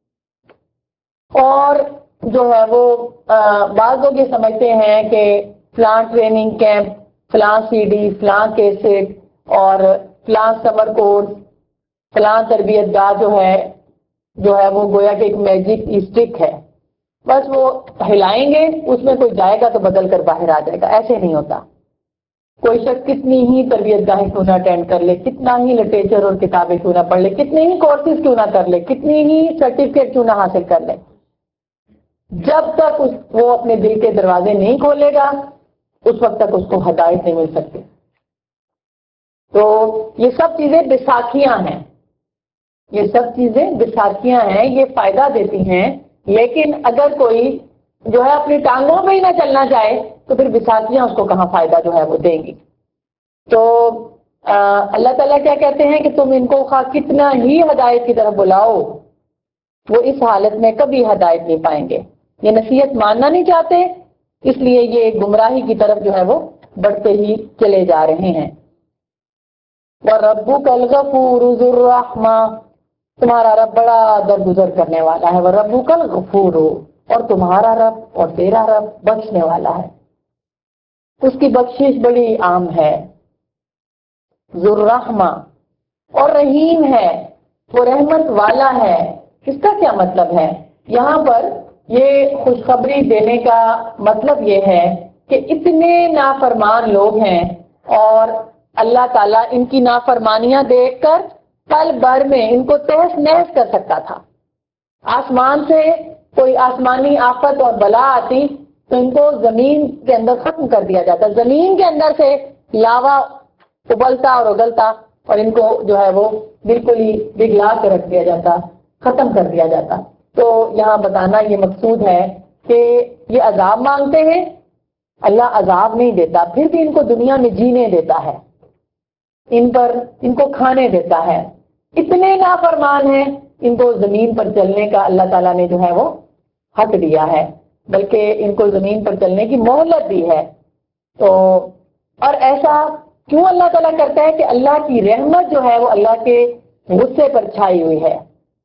اور جو ہے وہ بعض لوگ یہ سمجھتے ہیں کہ فلاں ٹریننگ کیمپ، فلاں سی ڈی، فلاں کیسٹ اور فلاں سمر کورس، فلاں تربیت گاہ جو ہے جو ہے وہ گویا کہ ایک میجک اسٹک ہے، بس وہ ہلائیں گے اس میں کوئی جائے گا تو بدل کر باہر آ جائے گا۔ ایسے نہیں ہوتا۔ کوئی شخص کتنی ہی تربیت گاہیں کیوں نہ اٹینڈ کر لے، کتنا ہی لٹریچر اور کتابیں کیوں نہ پڑھ لے، کتنے ہی کورسز کیوں نہ کر لے، کتنی ہی سرٹیفکیٹ کیوں نہ حاصل کر لے، جب تک اس وہ اپنے دل کے دروازے نہیں کھولے گا اس وقت تک اس کو ہدایت نہیں مل سکتی۔ تو یہ سب چیزیں بیساکھیاں ہیں، یہ سب چیزیں بیساکھیاں ہیں، یہ فائدہ دیتی ہیں، لیکن اگر کوئی جو ہے اپنی ٹانگوں پہ ہی نہ چلنا چاہے تو پھر بیساکھیاں اس کو کہاں فائدہ جو ہے وہ دیں گی۔ تو اللہ تعالیٰ کیا کہتے ہیں کہ تم ان کو خواہ کتنا ہی ہدایت کی طرف بلاؤ وہ اس حالت میں کبھی ہدایت نہیں پائیں گے، یہ نصیحت ماننا نہیں چاہتے، اس لیے یہ گمراہی کی طرف جو ہے وہ بڑھتے ہی چلے جا رہے ہیں۔ وَرَبُّكَ الْغَفُورُ ذُو الرَّحْمَةِ، تمہارا رب بڑا درگزر کرنے والا ہے۔ وَرَبُّكَ الْغَفُورُ، اور تمہارا رب اور تیرا رب بخشنے والا ہے، اس کی بخشش بڑی عام ہے۔ ذُو الرَّحْمَةِ، اور رحیم ہے، وہ رحمت والا ہے۔ اس کا کیا مطلب ہے؟ یہاں پر یہ خوشخبری دینے کا مطلب یہ ہے کہ اتنے نافرمان لوگ ہیں اور اللہ تعالیٰ ان کی نافرمانیاں دیکھ کر پل بھر میں ان کو تہس نہس کر سکتا تھا. آسمان سے کوئی آسمانی آفت اور بلا آتی تو ان کو زمین کے اندر ختم کر دیا جاتا, زمین کے اندر سے لاوا ابلتا اور اگلتا اور ان کو جو ہے وہ بالکل ہی پگھلا کے رکھ دیا جاتا, ختم کر دیا جاتا. تو یہاں بتانا یہ مقصود ہے کہ یہ عذاب مانگتے ہیں, اللہ عذاب نہیں دیتا, پھر بھی ان کو دنیا میں جینے دیتا ہے, ان پر ان کو کھانے دیتا ہے. اتنے نافرمان ہیں, ان کو زمین پر چلنے کا اللہ تعالیٰ نے جو ہے وہ حق دیا ہے, بلکہ ان کو زمین پر چلنے کی مہلت دی ہے. تو اور ایسا کیوں اللہ تعالیٰ کرتا ہے کہ اللہ کی رحمت جو ہے وہ اللہ کے غصے پر چھائی ہوئی ہے.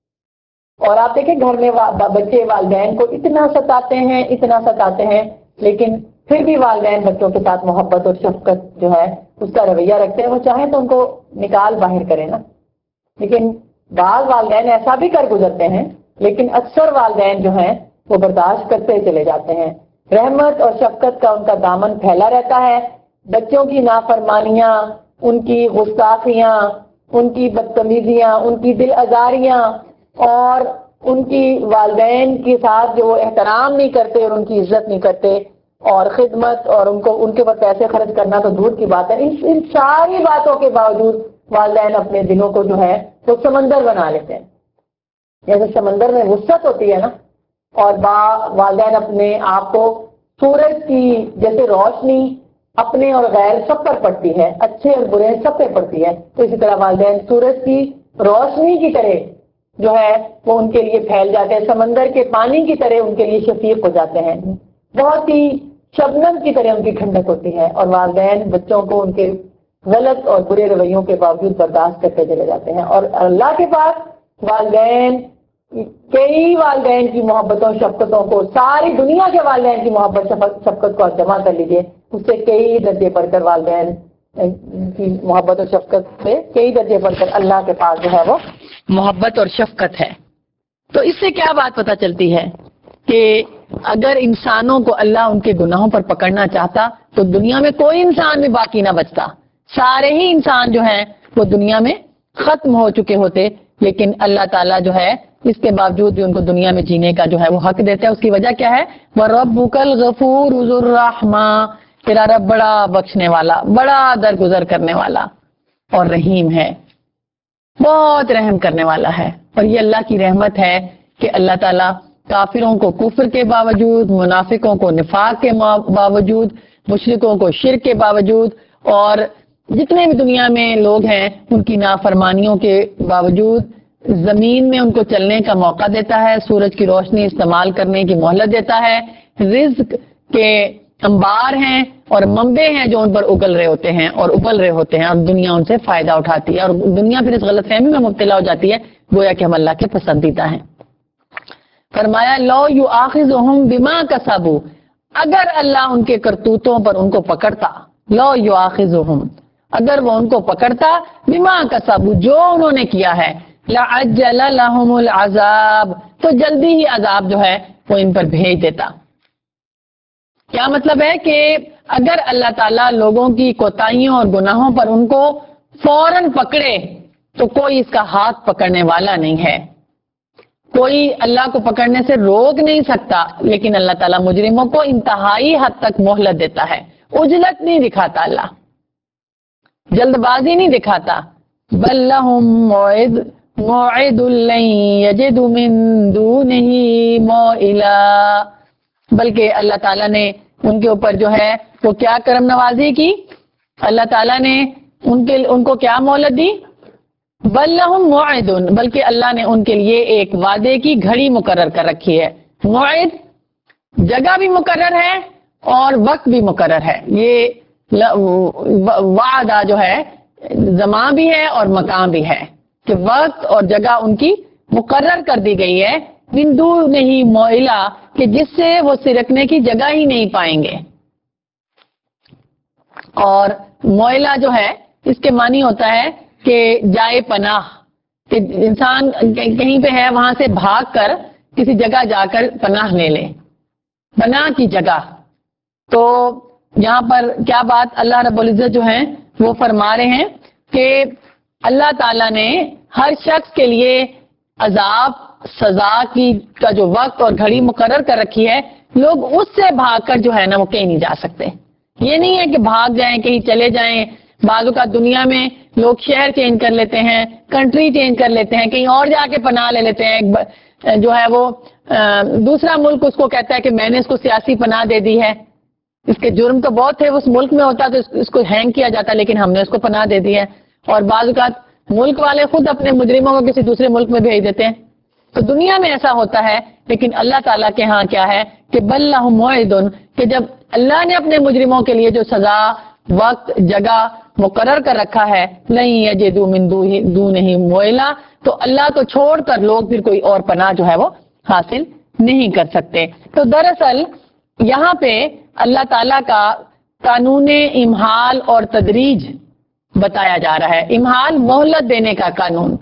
اور آپ دیکھیں گھر میں بچے والدین کو اتنا ستاتے ہیں اتنا ستاتے ہیں لیکن پھر بھی والدین بچوں کے ساتھ محبت اور شفقت جو ہے اس کا رویہ رکھتے ہیں. وہ چاہیں تو ان کو نکال باہر کریں نا, لیکن بعض والدین ایسا بھی کر گزرتے ہیں, لیکن اکثر والدین جو ہیں وہ برداشت کرتے چلے جاتے ہیں. رحمت اور شفقت کا ان کا دامن پھیلا رہتا ہے. بچوں کی نافرمانیاں, ان کی گستاخیاں, ان کی بدتمیزیاں, ان کی دل آزاریاں اور ان کی والدین کے ساتھ جو احترام نہیں کرتے اور ان کی عزت نہیں کرتے اور خدمت اور ان کو ان کے اوپر پیسے خرچ کرنا تو دور کی بات ہے, ان, ان ساری باتوں کے باوجود والدین اپنے دلوں کو جو ہے وہ سمندر بنا لیتے ہیں. جیسے سمندر میں وسعت ہوتی ہے نا, اور با والدین اپنے آپ کو سورج کی جیسے روشنی اپنے اور غیر سب پر پڑتی ہے, اچھے اور برے سب پہ پڑتی ہے, تو اسی طرح والدین سورج کی روشنی کی طرح جو ہے وہ ان کے لیے پھیل جاتے ہیں, سمندر کے پانی کی طرح ان کے لیے شفیق ہو جاتے ہیں, بہت ہی شبنم کی طرح ان کی ٹھنڈک ہوتی ہے. اور والدین بچوں کو ان کے غلط اور برے رویوں کے باوجود برداشت کرتے چلے جاتے ہیں. اور اللہ کے پاس والدین, کئی والدین کی محبتوں شفقتوں کو, ساری دنیا کے والدین کی محبت شفقت کو آپ جمع کر لیجیے, اس سے کئی درجے بڑھ کر والدین کی محبت اور شفقت سے کئی درجے بڑھ کر اللہ کے پاس جو ہے وہ محبت اور شفقت ہے. تو اس سے کیا بات پتہ چلتی ہے کہ اگر انسانوں کو اللہ ان کے گناہوں پر پکڑنا چاہتا تو دنیا میں کوئی انسان بھی باقی نہ بچتا, سارے ہی انسان جو ہیں وہ دنیا میں ختم ہو چکے ہوتے. لیکن اللہ تعالیٰ جو ہے اس کے باوجود بھی ان کو دنیا میں جینے کا جو ہے وہ حق دیتا ہے. اس کی وجہ کیا ہے؟ وَرَبُّكَ الْغَفُورُ ذُو الرَّحْمَةِ, تیرا رب بڑا بخشنے والا, بڑا درگزر کرنے والا اور رحیم ہے, بہت رحم کرنے والا ہے. اور یہ اللہ کی رحمت ہے کہ اللہ تعالیٰ کافروں کو کفر کے باوجود, منافقوں کو نفاق کے باوجود, مشرکوں کو شرک کے باوجود اور جتنے بھی دنیا میں لوگ ہیں ان کی نافرمانیوں کے باوجود زمین میں ان کو چلنے کا موقع دیتا ہے, سورج کی روشنی استعمال کرنے کی مہلت دیتا ہے, رزق کے انبار ہیں اور منبع ہیں جو ان پر اگل رہے ہوتے ہیں اور ابل رہے ہوتے ہیں اور دنیا ان سے فائدہ اٹھاتی ہے, اور دنیا پھر اس غلط فہمی میں مبتلا ہو جاتی ہے گویا کہ ہم اللہ کے پسندیدہ ہیں. فرمایا لو یؤاخذہم بما کسبوا, اگر اللہ ان کے کرتوتوں پر ان کو پکڑتا, لو یؤاخذہم, اگر وہ ان کو پکڑتا, بما کسبوا, جو انہوں نے کیا ہے, لعجل لهم العذاب, تو جلدی ہی عذاب جو ہے وہ ان پر بھیج دیتا. کیا مطلب ہے کہ اگر اللہ تعالیٰ لوگوں کی کوتاہیوں اور گناہوں پر ان کو فوراً پکڑے تو کوئی اس کا ہاتھ پکڑنے والا نہیں ہے, کوئی اللہ کو پکڑنے سے روک نہیں سکتا. لیکن اللہ تعالیٰ مجرموں کو انتہائی حد تک مہلت دیتا ہے, عجلت نہیں دکھاتا, اللہ جلد بازی نہیں دکھاتا. بل لهم موعد موعد لن يجدوا من دونه موئلا, بلکہ اللہ تعالیٰ نے ان کے اوپر جو ہے وہ کیا کرم نوازی کی, اللہ تعالیٰ نے ان کے ان کو کیا مہلت دی, بل لهم موعد, بلکہ اللہ نے ان کے لیے ایک وعدے کی گھڑی مقرر کر رکھی ہے. موعد جگہ بھی مقرر ہے اور وقت بھی مقرر ہے. یہ وعدہ جو ہے زمان بھی ہے اور مکان بھی ہے کہ وقت اور جگہ ان کی مقرر کر دی گئی ہے. من دونہ موئلہ, کہ جس سے وہ سرکنے کی جگہ ہی نہیں پائیں گے. اور موئلہ جو ہے اس کے معنی ہوتا ہے کہ جائے پناہ, کہ انسان کہیں پہ ہے وہاں سے بھاگ کر کسی جگہ جا کر پناہ لے لے, پناہ کی جگہ. تو یہاں پر کیا بات اللہ رب العزت جو ہیں وہ فرما رہے ہیں کہ اللہ تعالیٰ نے ہر شخص کے لیے عذاب سزا کی کا جو وقت اور گھڑی مقرر کر رکھی ہے، لوگ اس سے بھاگ کر جو ہے نا وہ کہیں نہیں جا سکتے. یہ نہیں ہے کہ بھاگ جائیں کہیں چلے جائیں. بعض کا دنیا میں لوگ شہر چینج کر لیتے ہیں، کنٹری چینج کر لیتے ہیں، کہیں اور جا کے پناہ لے لیتے ہیں. جو ہے وہ دوسرا ملک اس کو کہتا ہے کہ میں نے اس کو سیاسی پناہ دے دی ہے، اس کے جرم تو بہت ہے، اس ملک میں ہوتا تو اس کو ہینگ کیا جاتا، لیکن ہم نے اس کو پناہ دے دی ہے. اور بعض اوقات ملک والے خود اپنے مجرموں کو کسی دوسرے ملک میں بھیج دیتے ہیں. تو دنیا میں ایسا ہوتا ہے، لیکن اللہ تعالیٰ کے ہاں کیا ہے کہ بل لہم موعد، کہ جب اللہ نے اپنے مجرموں کے لیے جو سزا وقت جگہ مقرر کر رکھا ہے، نہیں یجدوا من دونہ موئلا، تو اللہ کو چھوڑ کر لوگ پھر کوئی اور پناہ جو ہے وہ حاصل نہیں کر سکتے. تو دراصل یہاں پہ اللہ تعالیٰ کا قانون امہال اور تدریج بتایا جا رہا ہے. امہال مہلت دینے کا قانون،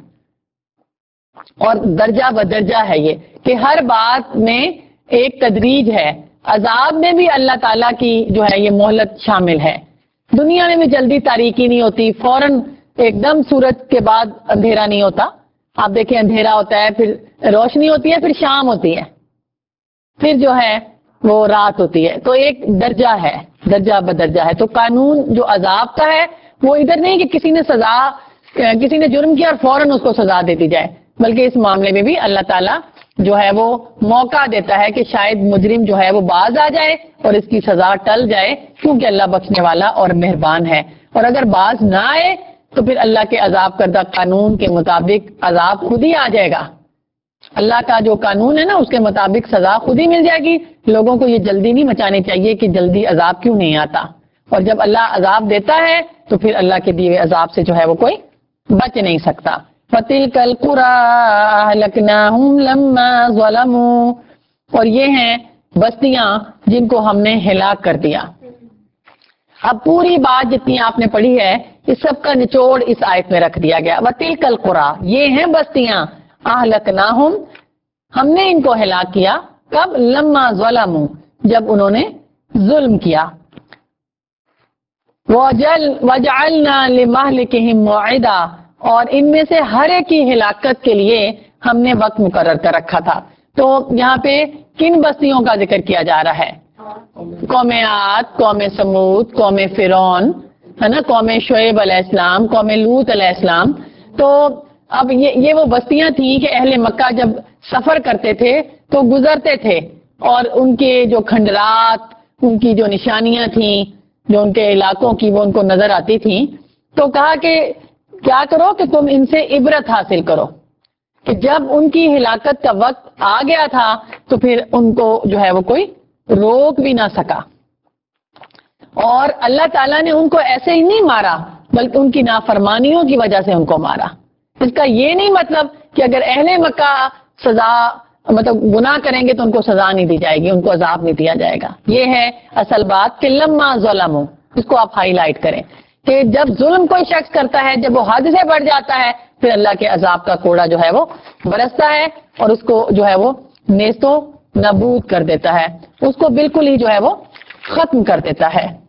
اور درجہ بدرجہ ہے یہ کہ ہر بات میں ایک تدریج ہے. عذاب میں بھی اللہ تعالیٰ کی جو ہے یہ مہلت شامل ہے. دنیا میں بھی جلدی تاریکی نہیں ہوتی، فوراً ایک دم سورج کے بعد اندھیرا نہیں ہوتا. آپ دیکھیں اندھیرا ہوتا ہے، پھر روشنی ہوتی ہے، پھر شام ہوتی ہے، پھر جو ہے وہ رات ہوتی ہے. تو ایک درجہ ہے، درجہ بدرجہ ہے. تو قانون جو عذاب کا ہے وہ ادھر نہیں کہ کسی نے سزا کسی نے جرم کیا اور فوراً اس کو سزا دے دی جائے، بلکہ اس معاملے میں بھی اللہ تعالیٰ جو ہے وہ موقع دیتا ہے کہ شاید مجرم جو ہے وہ باز آ جائے اور اس کی سزا ٹل جائے، کیونکہ اللہ بخشنے والا اور مہربان ہے. اور اگر باز نہ آئے تو پھر اللہ کے عذاب کردہ قانون کے مطابق عذاب خود ہی آ جائے گا. اللہ کا جو قانون ہے نا اس کے مطابق سزا خود ہی مل جائے گی. لوگوں کو یہ جلدی نہیں مچانی چاہیے کہ جلدی عذاب کیوں نہیں آتا. اور جب اللہ عذاب دیتا ہے تو پھر اللہ کے دیے عذاب سے جو ہے وہ کوئی بچ نہیں سکتا. فَتِلْكَ الْقُرَىٰ أَهْلَكْنَاهُمْ لَمَّا ظَلَمُوا، اور یہ ہیں بستیاں جن کو ہم نے ہلاک کر دیا. اب پوری بات جتنی آپ نے پڑھی ہے اس سب کا نچوڑ اس آیت میں رکھ دیا گیا. وَتِلْكَ الْقُرَىٰ، یہ ہیں بستیاں، أَهْلَكْنَاهُمْ، ہم نے ان کو ہلاک کیا. کب؟ لَمَّا ظَلَمُوا، جب انہوں نے ظلم کیا. وَجَعَلْنَا لِمَهْلِكِهِمْ مَوْعِدًا، اور ان میں سے ہر ایک کی ہلاکت کے لیے ہم نے وقت مقرر کر رکھا تھا. تو یہاں پہ کن بستیوں کا ذکر کیا جا رہا ہے؟ قوم عاد، قوم سمود، قوم فرعون، ہے نا، قوم شعیب علیہ السلام، قوم لوط علیہ السلام. تو اب یہ یہ وہ بستیاں تھیں کہ اہل مکہ جب سفر کرتے تھے تو گزرتے تھے، اور ان کے جو کھنڈرات، ان کی جو نشانیاں تھیں جو ان کے علاقوں کی وہ ان کو نظر آتی تھیں. تو کہا کہ کیا کرو کہ تم ان سے عبرت حاصل کرو، کہ جب ان کی ہلاکت کا وقت آ گیا تھا تو پھر ان کو جو ہے وہ کوئی روک بھی نہ سکا. اور اللہ تعالیٰ نے ان کو ایسے ہی نہیں مارا بلکہ ان کی نافرمانیوں کی وجہ سے ان کو مارا. اس کا یہ نہیں مطلب کہ اگر اہل مکہ سزا مطلب گناہ کریں گے تو ان کو سزا نہیں دی جائے گی، ان کو عذاب نہیں دیا جائے گا. یہ ہے اصل بات کہ لما ظلموا، اس کو آپ ہائی لائٹ کریں کہ جب ظلم کوئی شخص کرتا ہے، جب وہ حد سے بڑھ جاتا ہے، پھر اللہ کے عذاب کا کوڑا جو ہے وہ برستا ہے اور اس کو جو ہے وہ نیست و نابود کر دیتا ہے، اس کو بالکل ہی جو ہے وہ ختم کر دیتا ہے.